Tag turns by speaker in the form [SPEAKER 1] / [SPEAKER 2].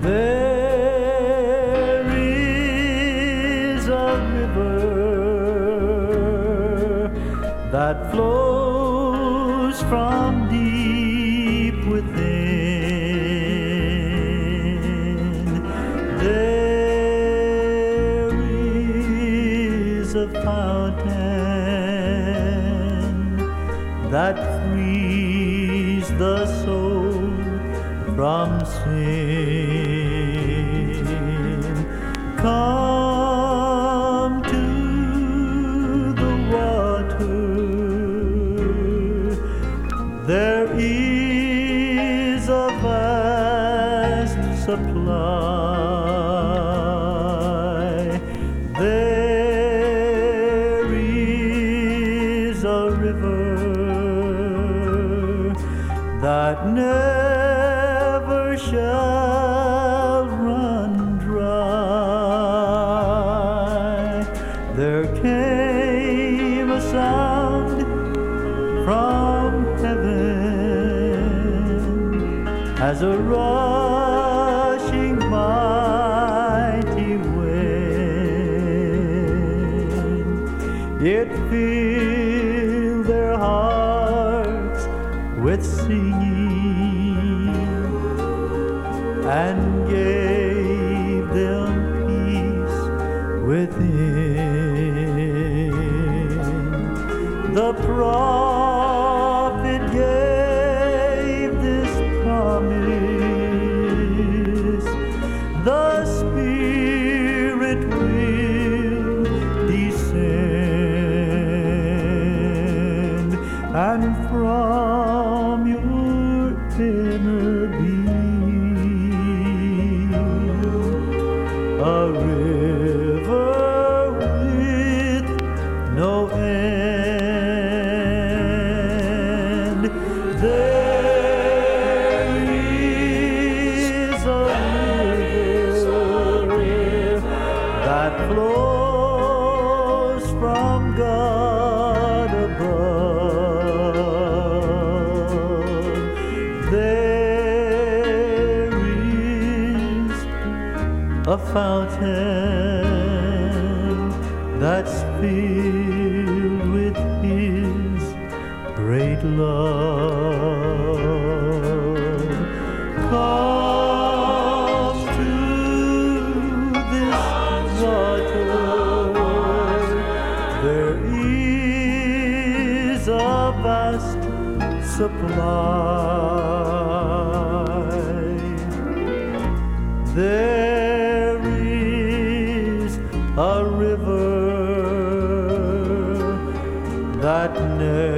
[SPEAKER 1] There is a river that flows from deep within. There is a fountain that frees the soul from sin. Come to the water. There is a vast supply. There is a river that never shall run dry. There came a sound from heaven as a rushing mighty wind. It filled their hearts with singing and gave them peace within. The prophet gave this promise: the Spirit will descend, and from your inner being a river with no end. There is a river that flows from God above. There is a fountain that's filled with His great love. Come to this water. There is a vast supply. There is a river that never